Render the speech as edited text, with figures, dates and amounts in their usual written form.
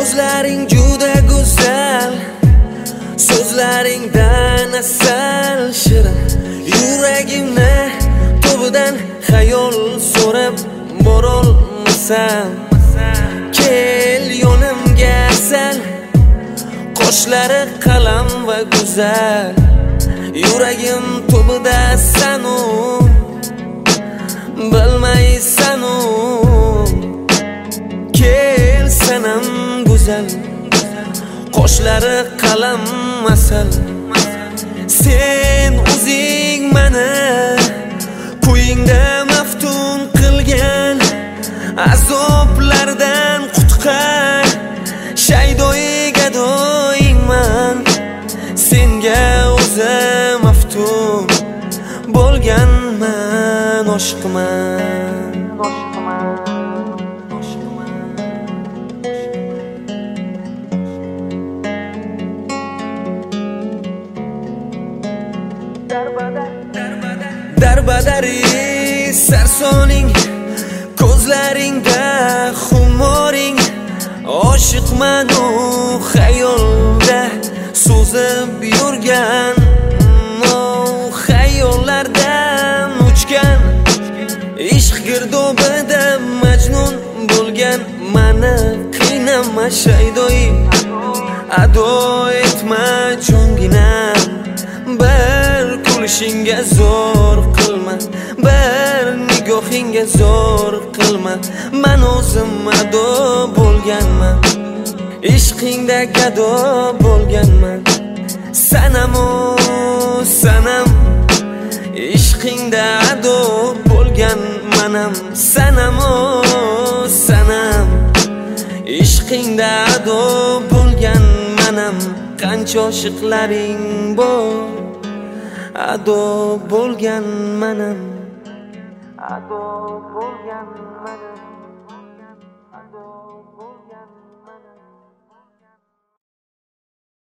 Ko'zlaring juda go'zal, so'zlaringdan asal shirin. Yuragimni to'bidan xayol so'rab borolmasam, kel yonimga asal, qoshlari qalam va go'zal. Yuragim to'bida sanu, bilmaysanu, kel sanam go'zal, qoshlari qalam asal. Sen o'zing meni ko'yingda maftun qilgan, azoblardan qutqar, shaydoyi gadoyingman. Senga o'zim maftun bo'lganman, oshiqman. Darbadari sarsoning, ko'zlaringda xumoring. Oshiqman u xayolda so'zib yurgan, xayollardan uchgan, ishq girdobida majnun bo'lgan. Mani qiynama shaydoyi, ado etma jonginam. Bir kulishingga zo'r qilma, bir nigohingga zo'r qilma. Men o'zim ado bo'lganman, ishqingda gado bo'lganman. Sanamu sanam, ishqingda ado bo'lganmanam. Sanamu sanam, ishqingda ado bo'lganmanam. Qancha oshiqlaring bor, ado bo'lganmanam, ado bo'lganmanam.